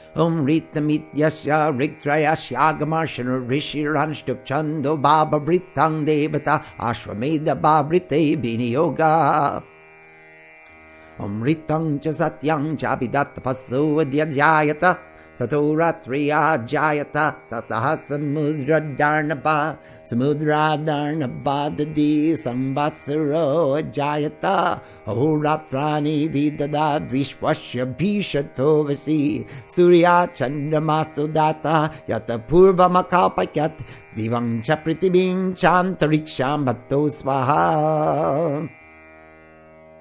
Ritamit-yasya Rigtrayasyagamashana Rishiranshtup Chando Baba Britang Devata Ashwamedha Babrite Biniyoga Ritang cha Satyang Chabidatta Paso Adyajayata Tato Ratriya Jayata Tataha Samudra Dharnaba Dadi Sambatsaro Jayata Ratrani Vidada Dvishwasya Bhishatovasi Surya Chandramasudata Yata Purva Makapakyat Divang Chapritibing Chantariksham Bhatto Swaha